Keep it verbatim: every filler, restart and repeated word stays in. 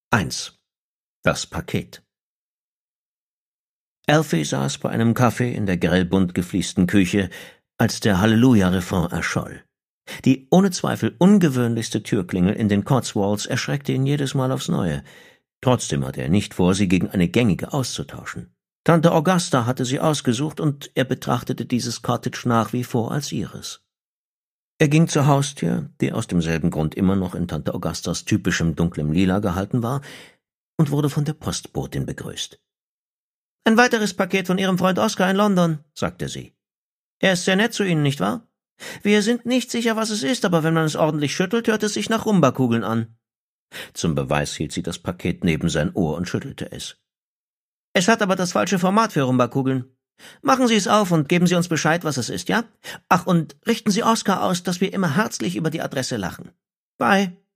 eins. Das Paket. Alfie saß bei einem Kaffee in der grellbunt gefliesten Küche, als der Halleluja-Refrain erscholl. Die ohne Zweifel ungewöhnlichste Türklingel in den Cotswolds erschreckte ihn jedes Mal aufs Neue. Trotzdem hatte er nicht vor, sie gegen eine gängige auszutauschen. Tante Augusta hatte sie ausgesucht, und er betrachtete dieses Cottage nach wie vor als ihres. Er ging zur Haustür, die aus demselben Grund immer noch in Tante Augustas typischem dunklem Lila gehalten war, und wurde von der Postbotin begrüßt. »Ein weiteres Paket von Ihrem Freund Oscar in London«, sagte sie. »Er ist sehr nett zu Ihnen, nicht wahr? Wir sind nicht sicher, was es ist, aber wenn man es ordentlich schüttelt, hört es sich nach Rumbakugeln an.« Zum Beweis hielt sie das Paket neben sein Ohr und schüttelte es. »Es hat aber das falsche Format für Rumbakugeln. Machen Sie es auf und geben Sie uns Bescheid, was es ist, ja? Ach, und richten Sie Oscar aus, dass wir immer herzlich über die Adresse lachen. Bye.«